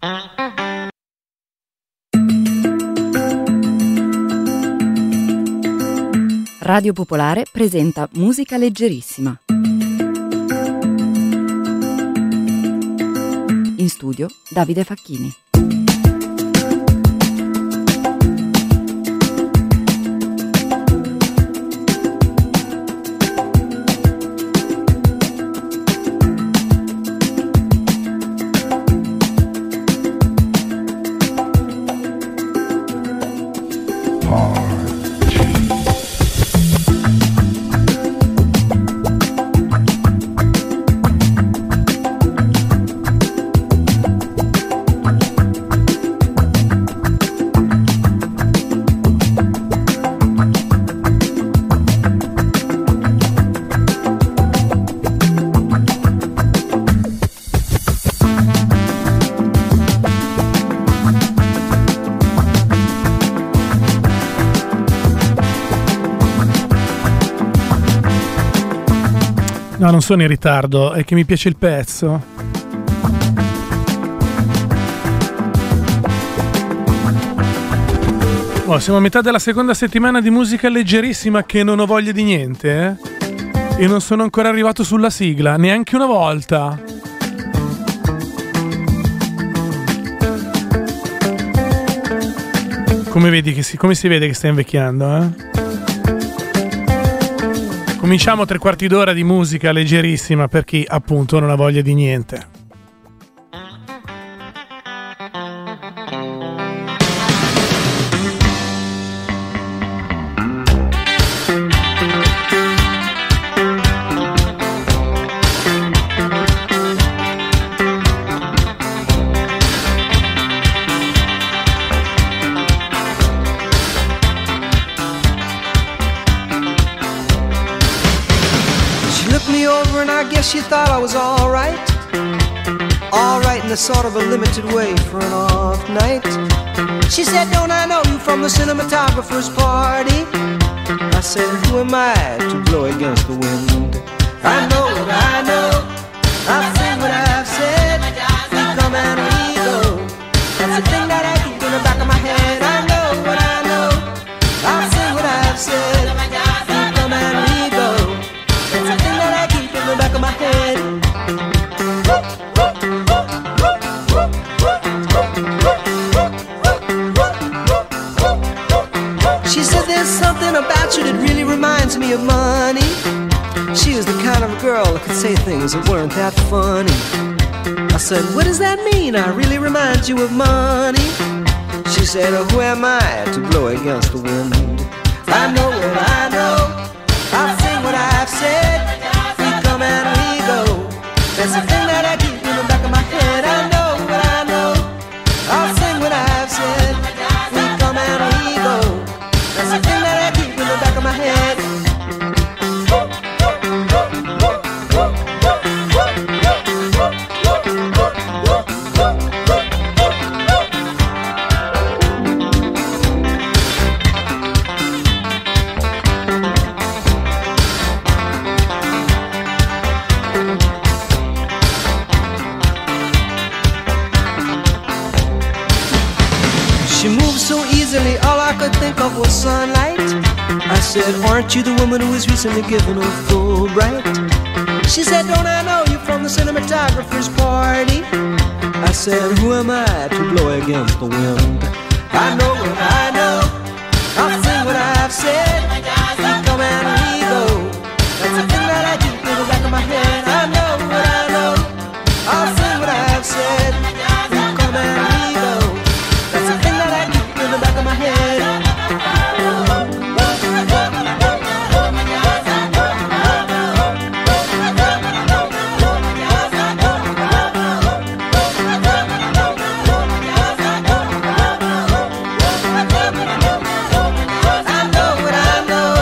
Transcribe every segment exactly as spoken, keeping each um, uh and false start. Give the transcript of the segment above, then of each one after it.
Radio Popolare presenta Musica Leggerissima. In studio Davide Facchini. No, non sono in ritardo, è che mi piace il pezzo. Oh, siamo a metà della seconda settimana di musica leggerissima che non ho voglia di niente, eh? E non sono ancora arrivato sulla sigla, neanche una volta. Come vedi che si, come si vede che stai invecchiando, eh? Cominciamo tre quarti d'ora di musica leggerissima per chi appunto non ha voglia di niente. She thought I was alright, alright in a sort of a limited way for an off night. She said, don't I know you from the cinematographer's party? I said, who am I to blow against the wind? I know what I know, I've said what I've said. We come and we go, that's the thing that I keep in the back of my head. I know what I know, I've said what I've said. We come and we go, that's the thing that I keep in the back of my head. She said there's something about you that really reminds me of money. She was the kind of girl that could say things that weren't that funny. I said, what does that mean? I really remind you of money. She said, oh, who am I to blow against the wind? I know what I know, I've said what I've said. And we go, that's the thing that I keep in the back of my head. I know what I know, I'll sing what I've said. We come and we go, that's the thing that I keep in the back of my head. Think of was sunlight. I said, aren't you the woman who was recently given a Fulbright? She said, don't I know you from the cinematographer's party? I said, who am I to blow against the wind? I know what I know, I'll sing what I've said. We come and we go, that's the thing that I keep in the back of my head. I know what I know, I'll sing what I've said. We come and we go, that's the thing that I keep in the back of my head. I know what I know.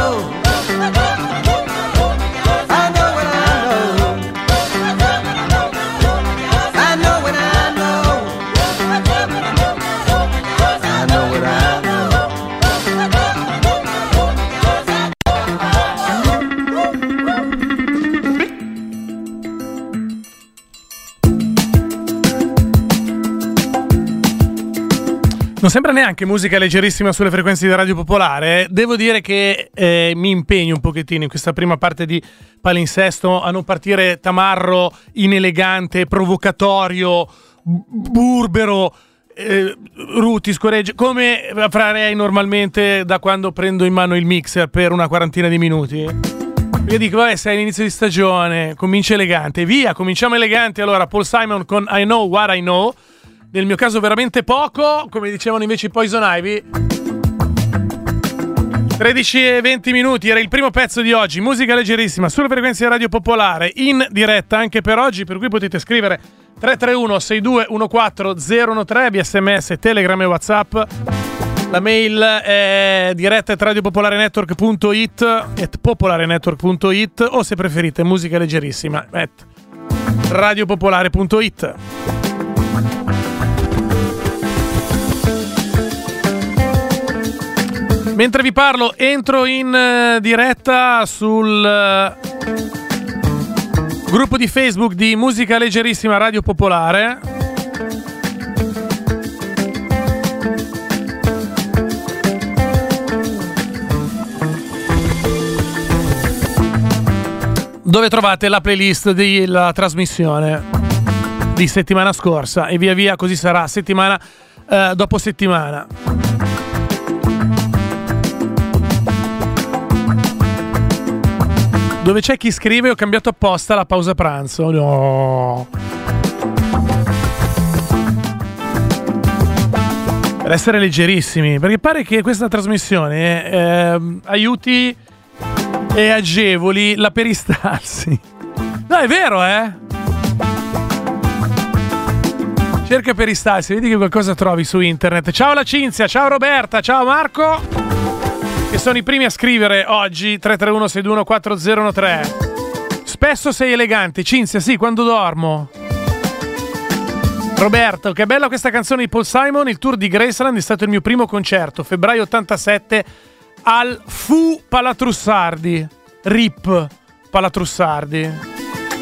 Non sembra neanche musica leggerissima sulle frequenze di Radio Popolare. Devo dire che eh, mi impegno un pochettino in questa prima parte di palinsesto a non partire tamarro, inelegante, provocatorio, burbero, eh, ruti, scoregge, come farei normalmente da quando prendo in mano il mixer per una quarantina di minuti. Io dico, vabbè, sei all'inizio di stagione, comincia elegante, via, cominciamo elegante. Allora, Paul Simon con I Know What I Know. Nel mio caso veramente poco, come dicevano invece i Poison Ivy. tredici e venti minuti, era il primo pezzo di oggi, musica leggerissima sulle frequenze di Radio Popolare, in diretta anche per oggi, per cui potete scrivere tre tre uno sei due uno quattro zero uno tre via sms, telegram e whatsapp. La mail è diretta at radiopopolarenetwork punto it at popolarenetwork punto it o se preferite musica leggerissima at radiopopolare punto it. Mentre vi parlo, entro in uh, diretta sul uh, gruppo di Facebook di Musica Leggerissima Radio Popolare. Dove trovate la playlist della trasmissione di settimana scorsa e via via così sarà settimana uh, dopo settimana. Dove c'è chi scrive ho cambiato apposta la pausa pranzo. No. Per essere leggerissimi, perché pare che questa trasmissione eh, aiuti e agevoli la peristalsi. No, è vero, eh? Cerca peristalsi, vedi che qualcosa trovi su internet. Ciao la Cinzia, ciao Roberta, ciao Marco, che sono i primi a scrivere oggi. Tre tre uno sei due uno quattro zero uno tre. Spesso sei elegante, Cinzia, sì, quando dormo. Roberto, che bella questa canzone di Paul Simon. Il tour di Graceland è stato il mio primo concerto, febbraio ottantasette al Fu Palatrussardi. R I P Palatrussardi.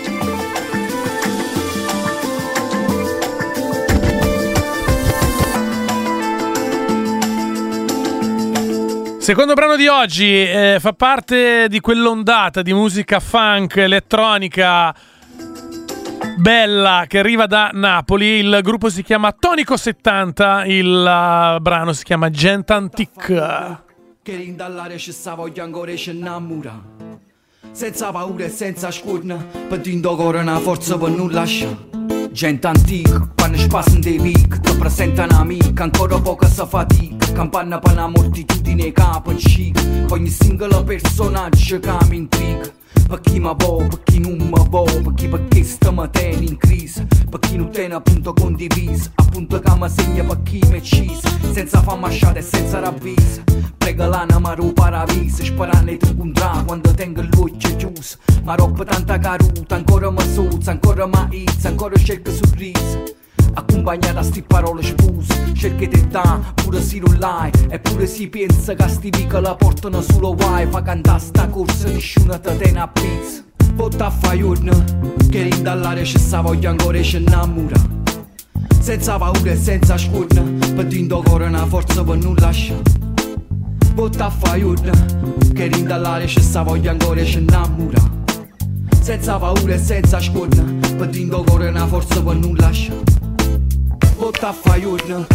Secondo brano di oggi eh, fa parte di quell'ondata di musica funk, elettronica, bella, che arriva da Napoli. Il gruppo si chiama Tonico settanta, il uh, brano si chiama Gent Antique. Che rindallare ci sta voglio ancora ci innamora, senza paura e senza scorna, pedendo ancora una forza per non lasciare. Gente antica, quando spassano dei vic, ti presenta un'amica, ancora poca sa fatica, campana per una moltitudine capo in chic, ogni singolo personaggio che mi intriga. Per chi mi vuole, per chi non mi vuole, per chi perché sta mi tiene in crisi, per chi non tiene appunto condiviso, appunto che mi segna per chi mi cisa, senza far masciare e senza ravvisa. Prega l'anima ro paradiso, sperando di incontrare quando tengo l'occhio chiuso. Ma roba tanta caruta, ancora mi sozza, ancora mi izza, ancora cerco sorriso. Accompagnata a sti parole spuse, cerchi di dare pure si non l'hai, eppure si pensa che sti pica la portano solo guai. Fa cantare sta corsa, nessuno te tiene a pizza. Botta a fa giorno, che rindallare ci sta voglio ancora ci innamora, senza paura e senza scorna, pedendo ancora una forza per non lasciare. Botta a fa giorno, che rindallare ci sta voglio ancora ci innamora, senza paura e senza scorna, pedendo ancora una forza per non lasciare. Botta a fa giorno.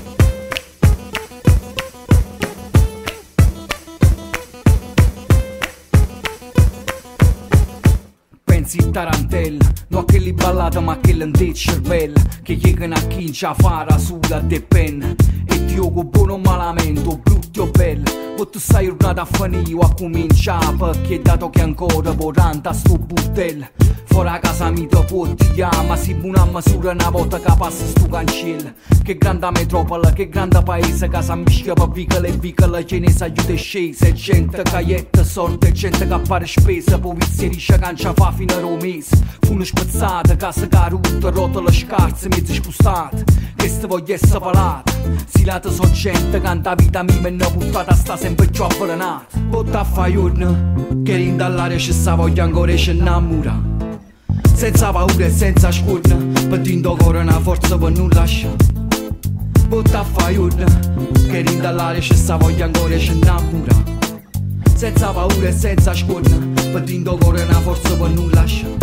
Pensi tarantella, non che li ballata ma che l'ente cervella, che chiegano a chi c'ha fara sulla te penna, e ti ogo buono o malamente, o brutti o belli. O tu stai tornato a finire o a cominciare, perché dato che ancora vorranta a sto butello, fuori a casa mi te può dire, ma si buona misura una volta che passa sto cancello. Che grande metropoli, che grande paese, che si mischia per vicole e vicole, ce ne si aiuta e scese, gente che aietta sorte, gente che appare spesa, poi si riesce a cancia fa fino a romese. Funo spezzate, case carute, rotole scarse, mezze spustate, che sta voglia essere palata. Si lata so gente, canta vita mia e ne buttata sta sempre più avvelenata. Botta a fa giorno, che rindallare ci sta voglio ancora ci innamora, senza paura e senza scorna, pedendo ancora una forza per non lasciare. Botta fai urna, che rinda l'aria ci sta voglia ancora ci innamora. Senza paura e senza scorna, battendo cuore una forza per non lasciare.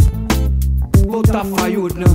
Botta fai urna.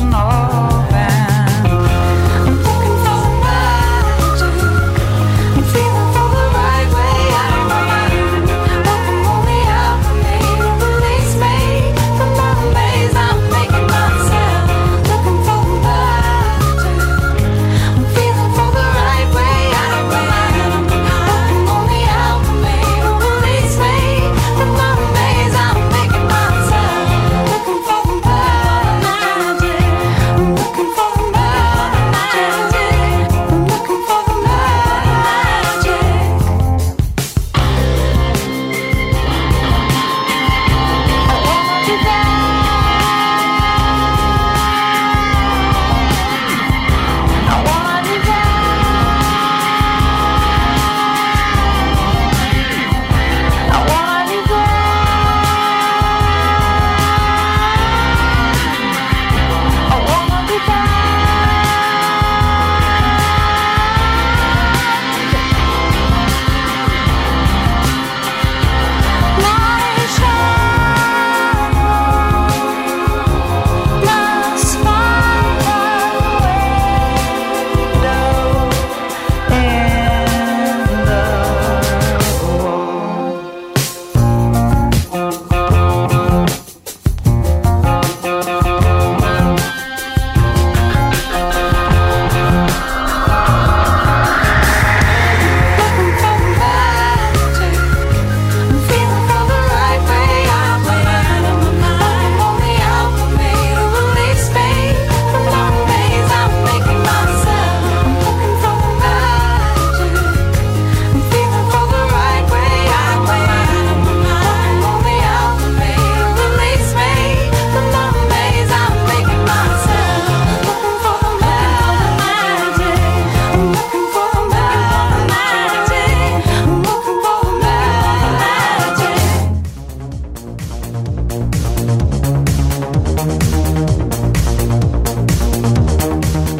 I'm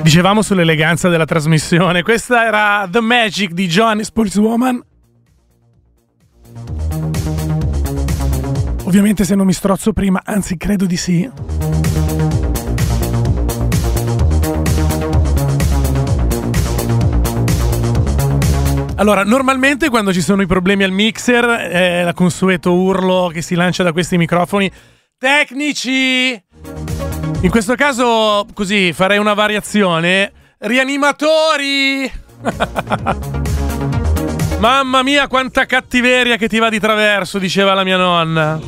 Dicevamo sull'eleganza della trasmissione. Questa era The Magic di Johannes Policewoman. Ovviamente se non mi strozzo prima, anzi credo di sì. Allora, normalmente quando ci sono i problemi al mixer è il consueto urlo che si lancia da questi microfoni tecnici. In questo caso, così, farei una variazione. Rianimatori! Mamma mia, quanta cattiveria che ti va di traverso, diceva la mia nonna.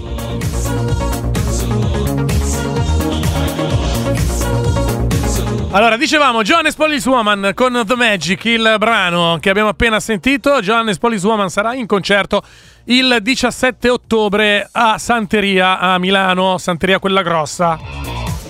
Allora, dicevamo Johannes Policewoman con The Magic, il brano che abbiamo appena sentito. Johannes Policewoman sarà in concerto il diciassette ottobre a Santeria, a Milano, Santeria quella grossa.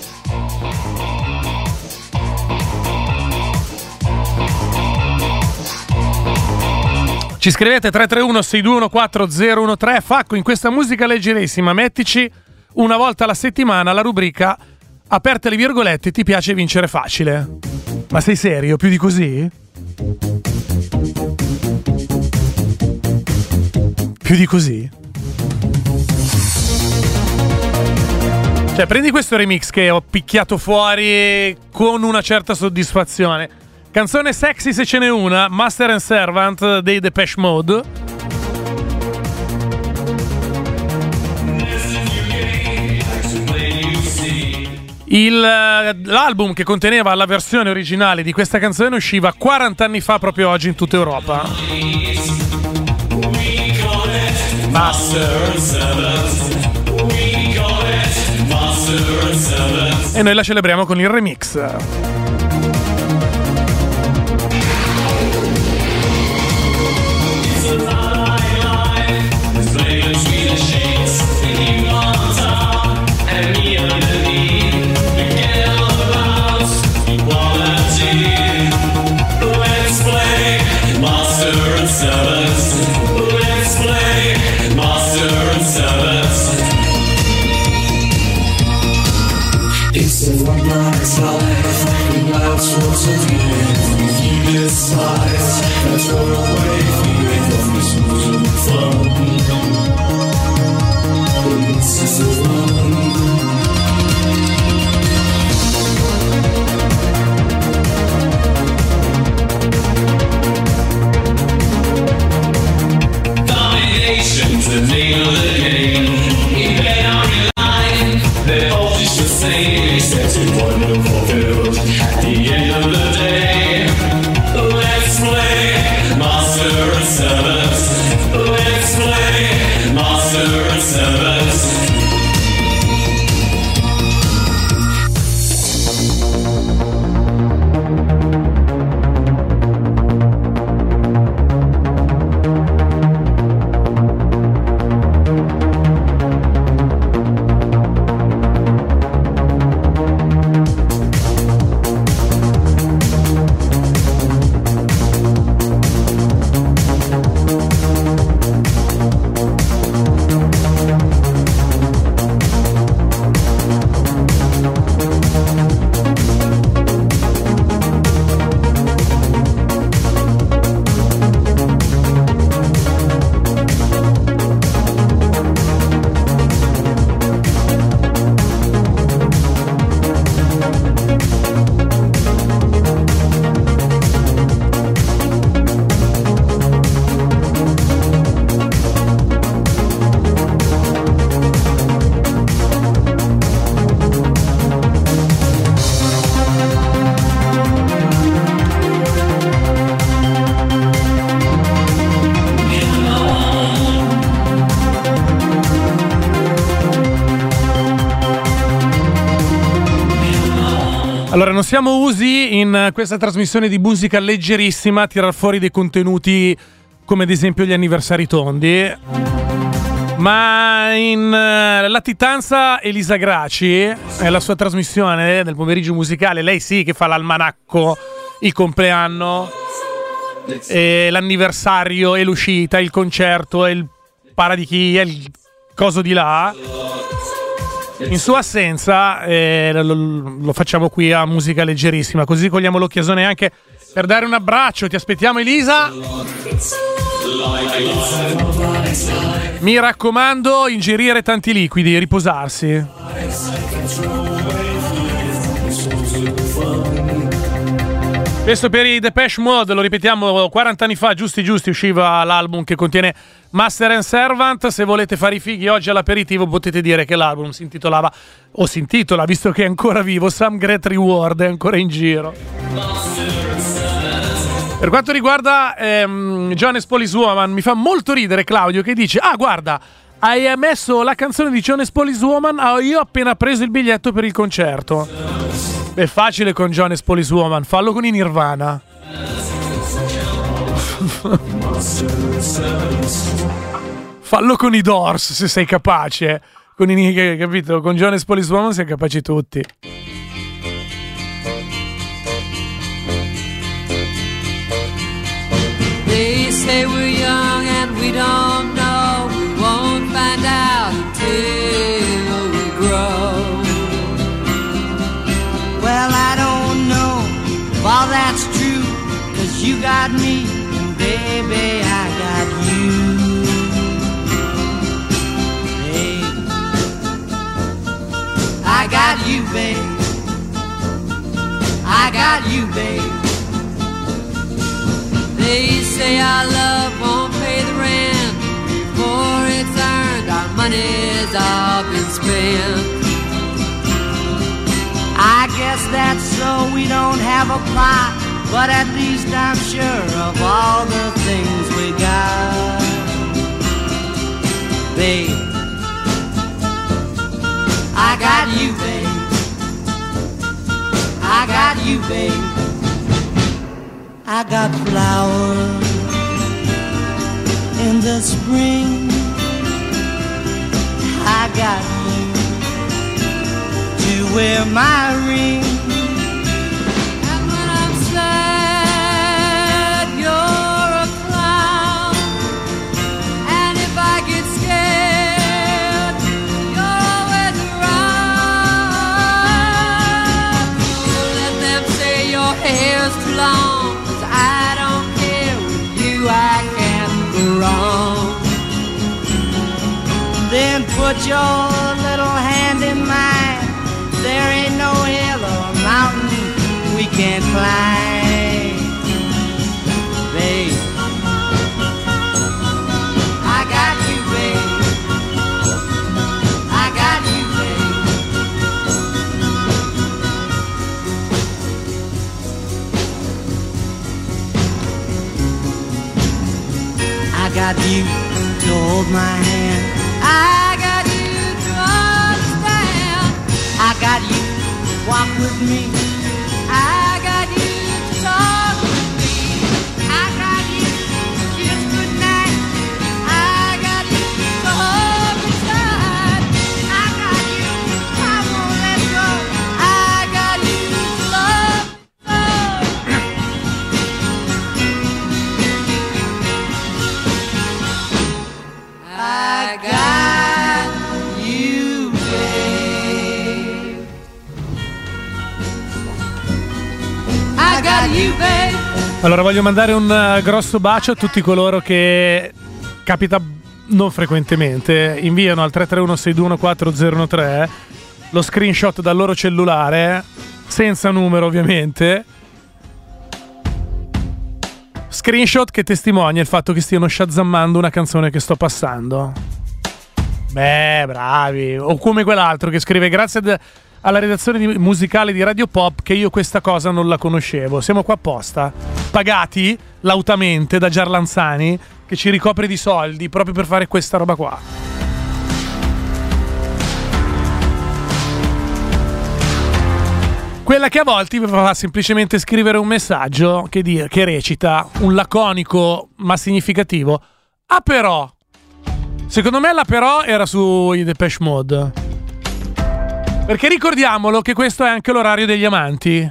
Ci scrivete tre tre uno sei due uno quattro zero uno tre. Facco, in questa musica leggerissima mettici una volta alla settimana la rubrica aperte le virgolette ti piace vincere facile. Ma sei serio? Più di così? Più di così? Cioè, prendi questo remix che ho picchiato fuori con una certa soddisfazione. Canzone sexy se ce n'è una, Master and Servant dei Depeche Mode. Il, l'album che conteneva la versione originale di questa canzone usciva quaranta anni fa proprio oggi in tutta Europa. Master and Servant. E noi la celebriamo con il remix. It's a long night's life, and life's once again. You despise, that's all away from this moving fun. This is the one. Domination's the name of the game. You bet on your life, they're all just the same. Except in wonderful field. At the end of the day, let's play Master and Servants. Let's play Master and Servants. Allora, non siamo usi in questa trasmissione di musica leggerissima a tirar fuori dei contenuti come ad esempio gli anniversari tondi, ma in uh, latitanza Elisa Graci è la sua trasmissione del pomeriggio musicale. Lei sì che fa l'almanacco, il compleanno, e l'anniversario e l'uscita, il concerto e il paradichi e il coso di là. In sua assenza eh, lo, lo facciamo qui a Musica Leggerissima, così cogliamo l'occasione anche per dare un abbraccio. Ti aspettiamo, Elisa. Mi raccomando, ingerire tanti liquidi, riposarsi. Questo per i Depeche Mode, lo ripetiamo, quaranta anni fa, giusti giusti, usciva l'album che contiene Master and Servant. Se volete fare i fighi oggi all'aperitivo potete dire che l'album si intitolava, o si intitola, visto che è ancora vivo, Some Great Reward, è ancora in giro. Per quanto riguarda ehm, Jonas Police Woman, mi fa molto ridere Claudio che dice: ah, guarda, hai messo la canzone di Jonas Police Woman, ah, io ho appena preso il biglietto per il concerto. È facile con Jonas Police Woman, fallo con i Nirvana. Fallo con i Doors se sei capace. Con i, capito? Con Jonas Police Woman siamo capaci tutti. They say we're young and we don't know. We won't find out until we grow. Well, I don't know if all that's true, 'cause you got me, and baby, I got you. Babe, I got you, babe. I got you, babe. They say our love won't pay the rent before it's earned. Our money's all been spent. I guess that's so we don't have a plot, but at least I'm sure of all the things we got. Babe, I got you, babe. I got you, babe. I got flowers in the spring. I got you to wear my ring. And when I'm sad, you're a clown. And if I get scared, you're always around. Oh, let them say your hair's too long, 'cause I don't care. With you I can't go wrong. Then put your little hand in mine. There ain't no hill or mountain we can't climb. Babe, I got you, babe. I got you, babe. I got you to hold my hand. I got you to understand. I got you to walk with me. I got you to talk with me. I got you to kiss goodnight. I got you to hold me tight. I got you, I won't let go. I got you to love so. I got you, babe. I got you, babe. Allora voglio mandare un uh, grosso bacio a tutti coloro che capita non frequentemente inviano al tre tre uno sei due uno quattro zero uno tre lo screenshot dal loro cellulare senza numero ovviamente, screenshot che testimonia il fatto che stiano shazammando una canzone che sto passando. Beh, bravi. O come quell'altro che scrive: grazie ad alla redazione di, musicale di Radio Pop, che io questa cosa non la conoscevo. Siamo qua apposta, pagati lautamente da Giarlanzani, che ci ricopre di soldi proprio per fare questa roba qua. Quella che a volte vi fa semplicemente scrivere un messaggio che, di, che recita, un laconico ma significativo: ah però. Secondo me la però era sui Depeche Mode. Perché ricordiamolo che questo è anche l'orario degli amanti.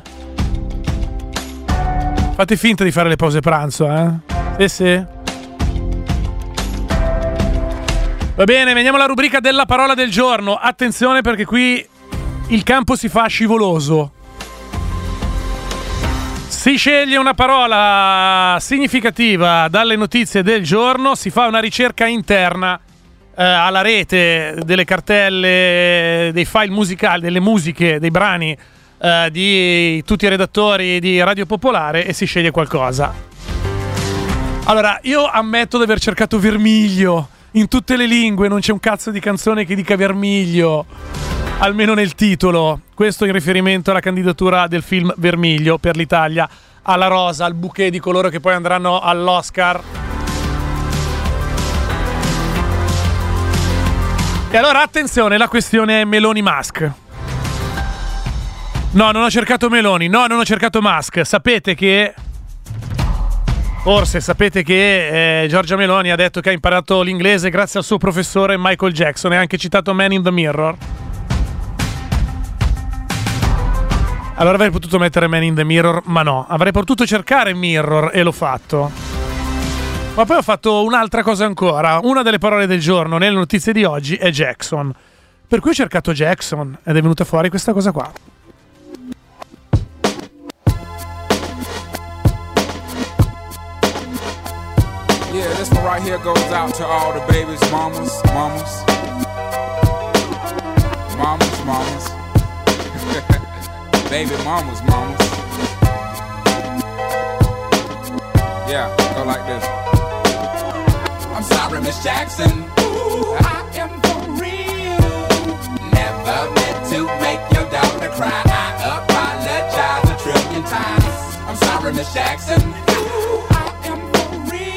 Fate finta di fare le pause pranzo, eh? Sì, sì. Va bene, veniamo alla rubrica della parola del giorno. Attenzione perché qui il campo si fa scivoloso. Si sceglie una parola significativa dalle notizie del giorno, si fa una ricerca interna eh, alla rete delle cartelle, dei file musicali, delle musiche, dei brani eh, di tutti i redattori di Radio Popolare e si sceglie qualcosa. Allora, io ammetto di aver cercato Vermiglio in tutte le lingue, non c'è un cazzo di canzone che dica Vermiglio, almeno nel titolo. Questo in riferimento alla candidatura del film Vermiglio per l'Italia alla rosa, al bouquet di coloro che poi andranno all'Oscar. E allora attenzione, la questione è Meloni-Musk. No, non ho cercato Meloni, no, non ho cercato Musk. Sapete che... Forse sapete che eh, Giorgia Meloni ha detto che ha imparato l'inglese grazie al suo professore Michael Jackson e ha anche citato Man in the Mirror. Allora avrei potuto mettere Man in the Mirror, ma no, avrei potuto cercare Mirror e l'ho fatto. Ma poi ho fatto un'altra cosa ancora. Una delle parole del giorno nelle notizie di oggi è Jackson. Per cui ho cercato Jackson ed è venuta fuori questa cosa qua. Yeah, this one right here goes out to all the babies, mamas, mamas, mamas, mamas, baby mamas, mamas. Yeah, go like this. I'm sorry, Miss Jackson. Ooh, I am for real. Never meant to make your daughter cry. I apologize a trillion times. I'm sorry, Miss Jackson. Ooh, I am for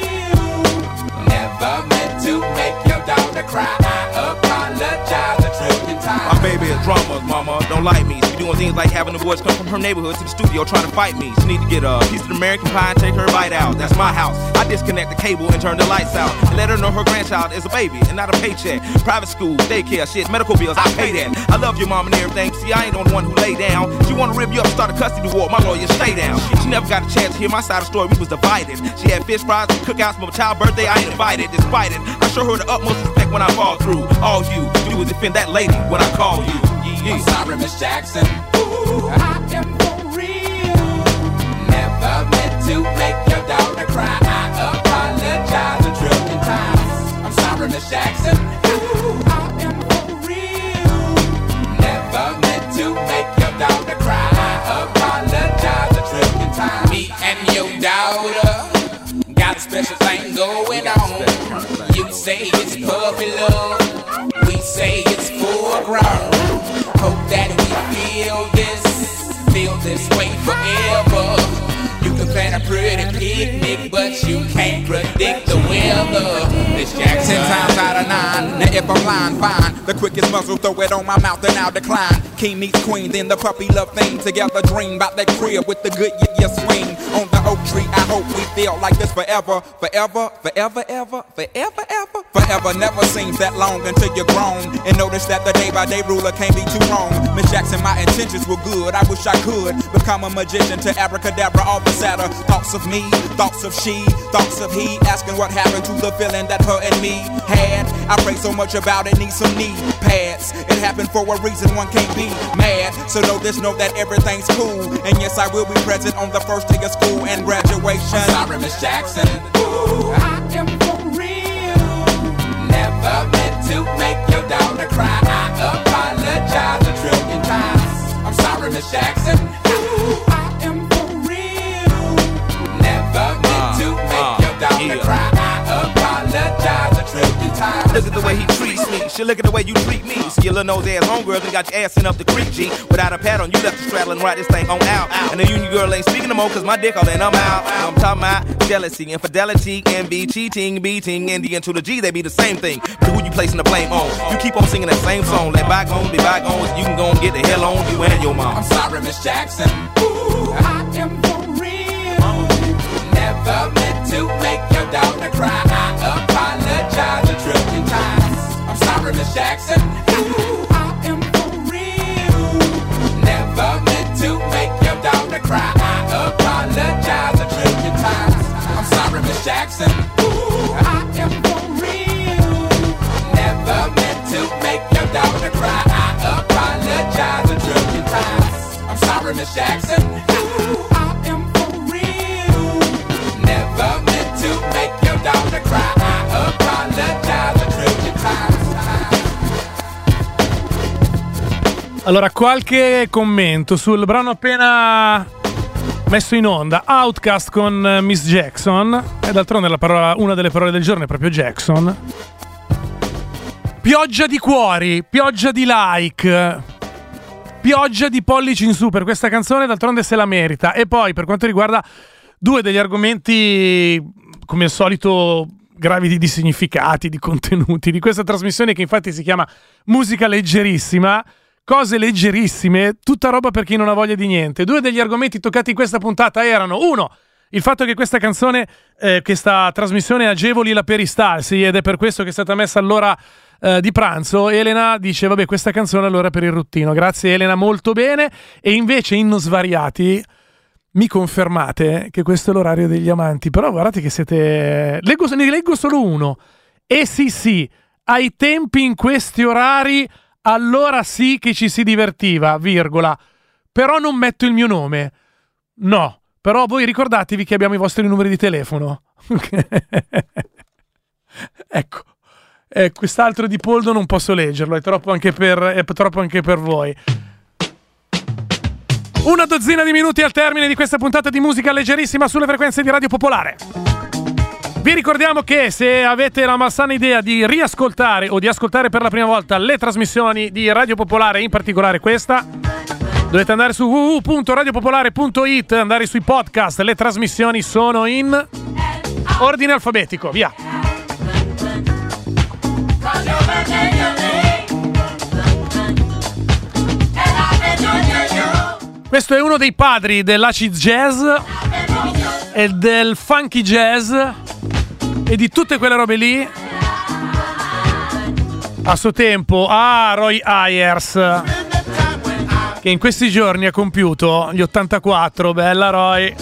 real. Never meant to make your daughter cry. I apologize a trillion times. My baby is drama, mama, don't like me. She doing things like having the boys come from her neighborhood to the studio trying to fight me. She need to get a piece of American pie and take her bite out. That's my house. I disconnect the cable and turn the lights out and let her know her grandchild is a baby and not a paycheck. Private school, daycare, shit, medical bills, I pay that. I love your mom and everything. See, I ain't the one who lay down. She wanna rip you up and start a custody war. My lawyer, stay down. She never got a chance to hear my side of the story. We was divided. She had fish fries and cookouts for my child's birthday. I ain't invited. Despite it, I show her the utmost respect when I fall through. All you do is defend that lady when I call you. I'm sorry, Miss Jackson. Ooh, I am for real. Never meant to make your daughter cry. I apologize a trillion times. I'm sorry, Miss Jackson. Ooh, I am for real. Never meant to make your daughter cry. I apologize a trillion times. Me and your daughter got a special thing going on. You say it's puppy love. We say it's full grown. Hope that we feel this, feel this way forever. You can plan a pretty picnic, but you can't predict the weather. Miss Jackson. Ten times out of nine, now if I'm lying, fine. The quickest muzzle, throw it on my mouth and I'll decline. King meets queen, then the puppy love thing. Together dream about that crib with the good yeah, yeah swing. On the oak tree, I hope we feel like this forever. Forever, forever, ever, forever, ever. Forever never seems that long until you're grown. And notice that the day by day ruler can't be too wrong. Miss Jackson, my intentions were good. I wish I could become a magician to abracadabra all the sadder. Thoughts of me, thoughts of she, thoughts of he. Asking what happened to the feeling that her and me had. I pray so much about it, need some knee pads. It happened for a reason, one can't be mad. So know this, know that everything's cool. And yes, I will be present on the first day of school and graduation. I'm sorry, Miss Jackson. Ooh, I am for real. Never meant to make your daughter cry. I apologize a trillion times. I'm sorry, Miss Jackson. Ooh, I am for real. Never meant to make your daughter cry. I apologize a trillion times. Look at the way he treats me. Shit, look at the way you treat me. See your little nose ass homegirl and got your ass sent up the creek, G. Without a pad on, you left the straddle and ride this thing on out. And the union girl ain't speaking no more cause my dick all in, I'm out. I'm talking about jealousy, infidelity, envy, cheating, beating, and the N to the G, they be the same thing. But who you placing the blame on? You keep on singing that same song. Let bygones be bygones. You can go and get the hell on you and your mom. I'm sorry, Miss Jackson. Ooh, I am for real. Never meant to make your daughter cry. I apologize a trillion times. I'm sorry, Miss Jackson. Ooh, I am for real. Never meant to make your daughter cry. I apologize a trillion times. I'm sorry, Miss Jackson. Ooh, I am for real. Never Miss Jackson. Ooh, I am for real. Never meant to make your daughter cry. I apologize a trillion times. Allora, qualche commento sul brano appena messo in onda, Outkast con Miss Jackson, e d'altronde la parola, una delle parole del giorno è proprio Jackson. Pioggia di cuori, pioggia di like, pioggia di pollici in su per questa canzone, d'altronde se la merita. E poi, per quanto riguarda due degli argomenti, come al solito, gravidi di significati, di contenuti, di questa trasmissione che infatti si chiama Musica Leggerissima, cose leggerissime, tutta roba per chi non ha voglia di niente. Due degli argomenti toccati in questa puntata erano: uno, il fatto che questa canzone, eh, questa trasmissione agevoli la peristalsi, ed è per questo che è stata messa all'ora eh, di pranzo. Elena dice: vabbè, questa canzone allora per il ruttino. Grazie Elena, molto bene. E invece in Svariati mi confermate che questo è l'orario degli amanti, però guardate che siete... Leggo, ne leggo solo uno. E sì sì, ai tempi in questi orari allora sì che ci si divertiva, virgola. Però non metto il mio nome. No, però voi ricordatevi che abbiamo i vostri numeri di telefono. Ecco. Eh, quest'altro di Poldo non posso leggerlo, è troppo anche per, è troppo anche per voi. Una dozzina di minuti al termine di questa puntata di Musica Leggerissima sulle frequenze di Radio Popolare. Vi ricordiamo che se avete la malsana idea di riascoltare o di ascoltare per la prima volta le trasmissioni di Radio Popolare, in particolare questa, dovete andare su w w w punto radio popolare punto it, andare sui podcast. Le trasmissioni sono in ordine alfabetico, via. Questo è uno dei padri dell'acid jazz e del funky jazz e di tutte quelle robe lì. A suo tempo, ah, Roy Ayers, che in questi giorni ha compiuto gli ottantaquattro. Bella Roy.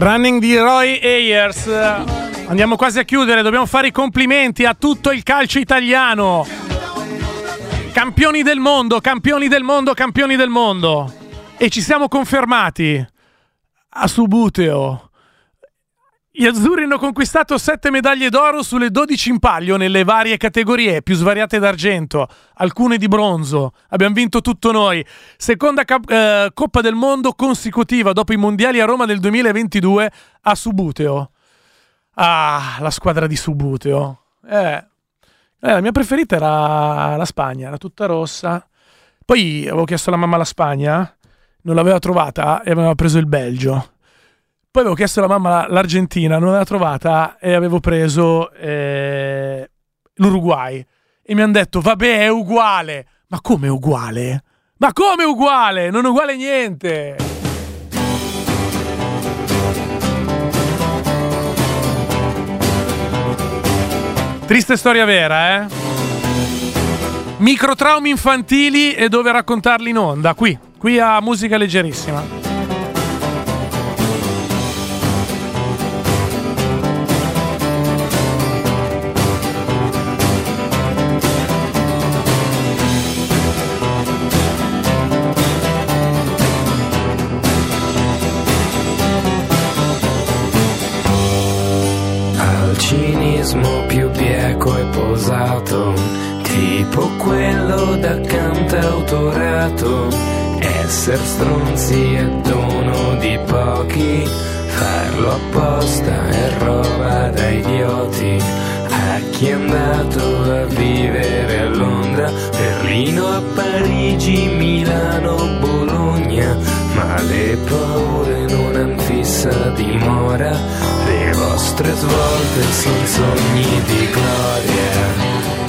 Running di Roy Ayers. Andiamo quasi a chiudere, dobbiamo fare i complimenti a tutto il calcio italiano. Campioni del mondo, campioni del mondo, campioni del mondo. E ci siamo confermati a Subuteo. Gli azzurri hanno conquistato sette medaglie d'oro sulle dodici in palio nelle varie categorie, più svariate d'argento, alcune di bronzo. Abbiamo vinto tutto noi. Seconda cap- eh, Coppa del Mondo consecutiva dopo i mondiali a Roma del duemilaventidue a Subuteo. Ah, la squadra di Subuteo. Eh, eh, la mia preferita era la Spagna, era tutta rossa. Poi avevo chiesto alla mamma la Spagna, non l'aveva trovata e aveva preso il Belgio. Poi avevo chiesto alla mamma l'Argentina, non l'aveva trovata e avevo preso eh, l'Uruguay. E mi hanno detto, vabbè, è uguale. Ma come uguale? Ma come uguale? Non è uguale niente. Triste storia vera, eh? Microtraumi infantili e dove raccontarli in onda. Qui, qui a Musica Leggerissima. Cinismo più bieco e posato, tipo quello da cantautorato. Esser stronzi è dono di pochi, farlo apposta è roba da idioti. A chi è andato a vivere a Londra, Berlino, a Parigi, Milano, Bologna, ma le paure non han fissa dimora. Le vostre svolte son sogni di gloria.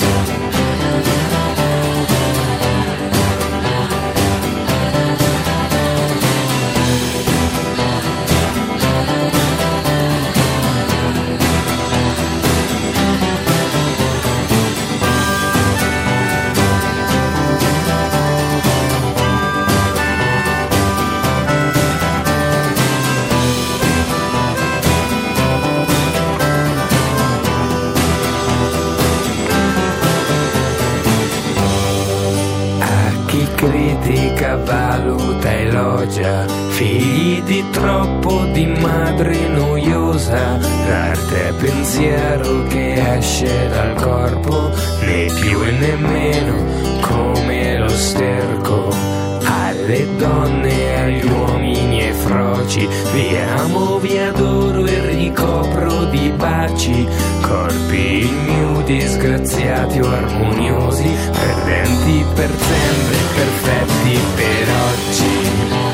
Critica, valuta, elogia, figli di troppo, di madre noiosa. L'arte è pensiero che esce dal corpo, né più e nemmeno come lo sterco. Alle donne, agli uomini e froci, vi amo, vi adoro e ricopro di baci. Corpi ignudi, disgraziati o armoniosi, perdenti per sempre, perfetti per oggi.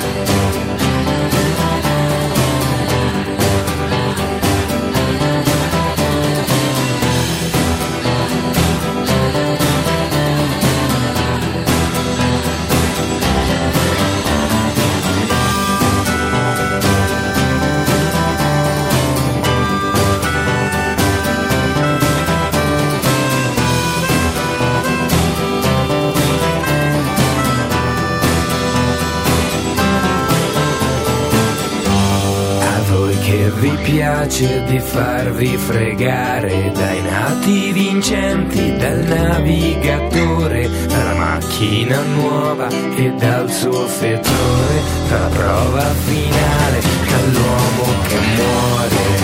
Vi piace di farvi fregare dai nati vincenti, dal navigatore, dalla macchina nuova e dal suo fettore, dalla prova finale, dall'uomo che muore.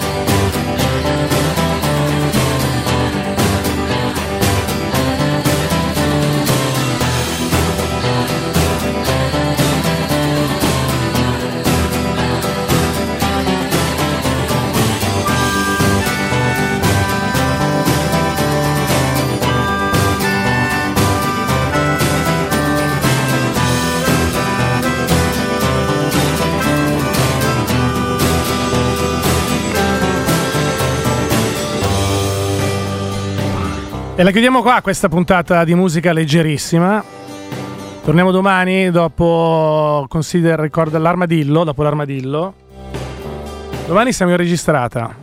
E la chiudiamo qua questa puntata di Musica Leggerissima. Torniamo domani dopo Consider Record l'Armadillo, dopo l'Armadillo. Domani siamo in registrata.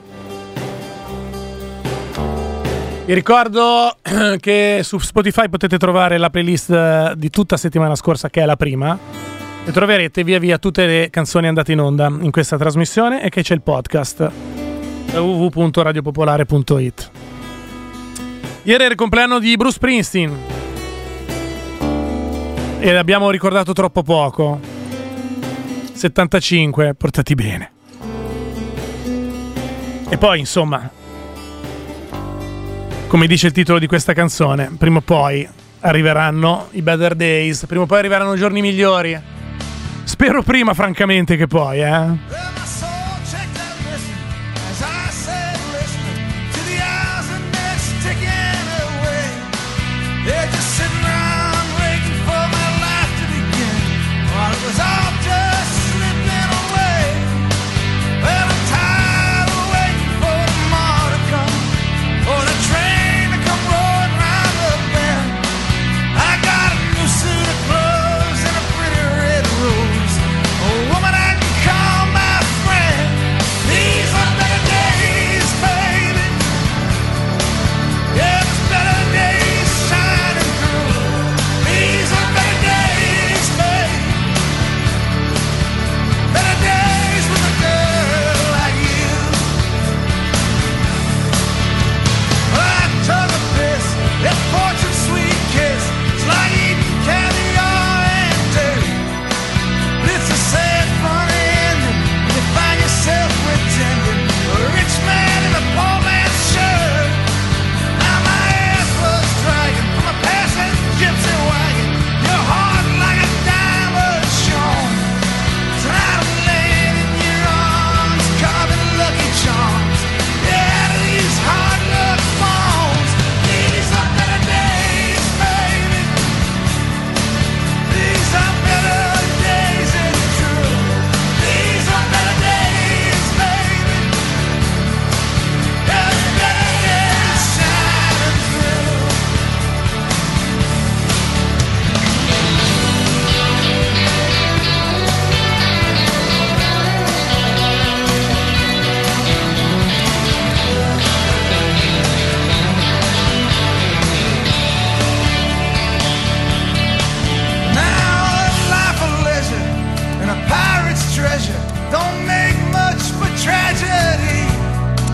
Vi ricordo che su Spotify potete trovare la playlist di tutta settimana scorsa, che è la prima. e troverete via via tutte le canzoni andate in onda in questa trasmissione e che c'è il podcast w w w punto radio popolare punto i t. Ieri era il compleanno di Bruce Springsteen e l'abbiamo ricordato troppo poco. settantacinque, portati bene. E poi, insomma, come dice il titolo di questa canzone, prima o poi arriveranno i better days, prima o poi arriveranno giorni migliori. Spero prima, francamente, che poi, eh.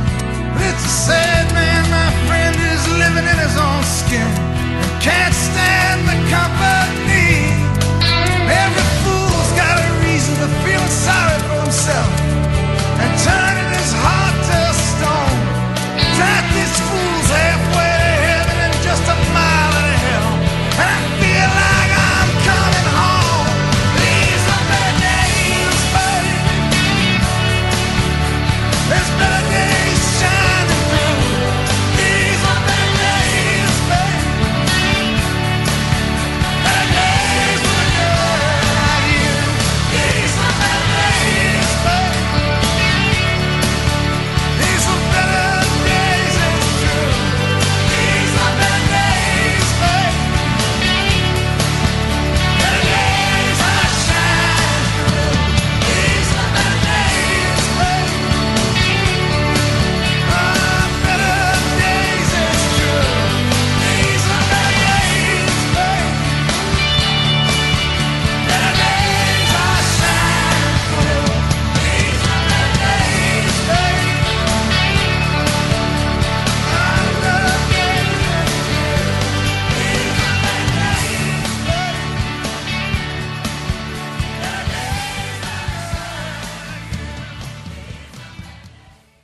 Sad man, my friend, is living in his own skin and can't stand